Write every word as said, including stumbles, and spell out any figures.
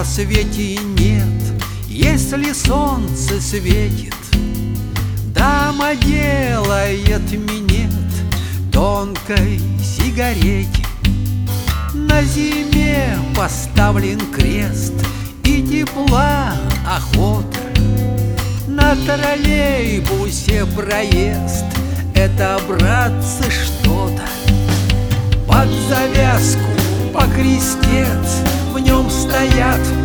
на свете нет, если солнце светит. Дама делает минет тонкой сигарети. На зиме поставлен крест, и тепла охота. На троллейбусе проезд — это, братцы, что-то. Под завязку покрестец, в нем стоят